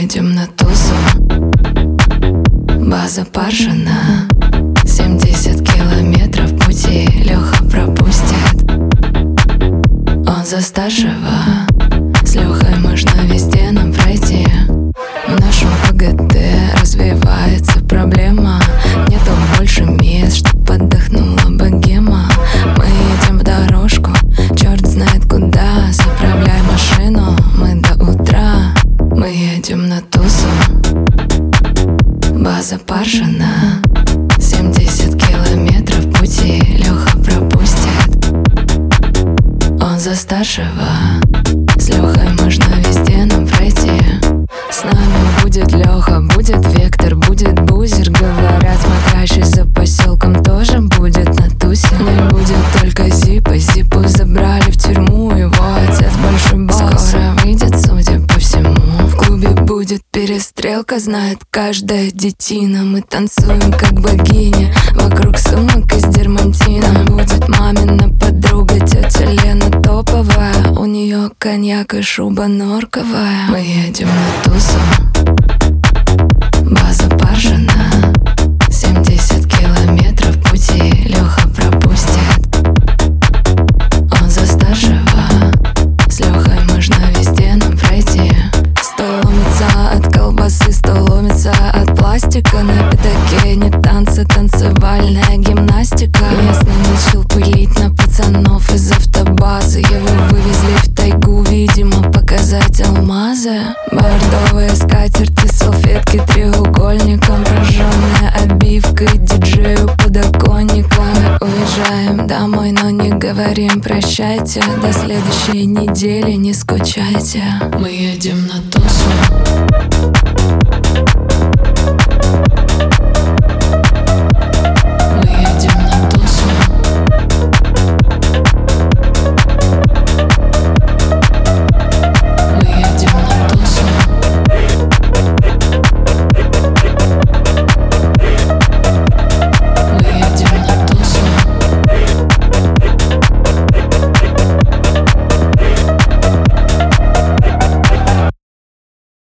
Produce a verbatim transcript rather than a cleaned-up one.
едем на тусу, база Паршина. Семьдесят километров пути Леха пропустит. Он за старшего, с Лехой можно везде нам пройти. В нашем ПГТ развивается проблема. Нету больше мест, чтоб отдохнула богема. Мы едем в дорожку, черт знает куда. Заправляй машину, мы до утра. Мы едем на тусу, база Паршина. Семьдесят километров пути Леха пропустит. Он за старшего, с Лехой можно везде нам пройти. С нами будет Леха, будет Вектор, будет Бузер. Говорят, смотрящий за поселком тоже будет на тусе. Не будет только Зипа, Зипу забрали в тюрьму. Его отец большой босс, скоро выйдет, судя по всему. В клубе будет перестрелка, знает каждая детина. Мы танцуем как богиня, вокруг сумок из дермантина. Будет мамина подруга, тетя Лена топовая. У нее коньяк и шуба норковая. Мы едем на тусу, база Паршина. Семьдесят километров пути Леха пропустит. Он за старшего, с Лехой можно везде нам пройти. Сто ломится от колбасы, сто ломится от пластика. На пятаке не танцы, танцевальная гимнастика. Местный начал пылить на пацанов из автобазы. Его вывезли в тайгу, видимо, показать алмазы. Бордовые скатерти, салфетки треугольником. Прожженная обивка и диджею подоконником. Мы уезжаем домой, но не говорим прощайте. До следующей недели не скучайте. Мы едем на тусу,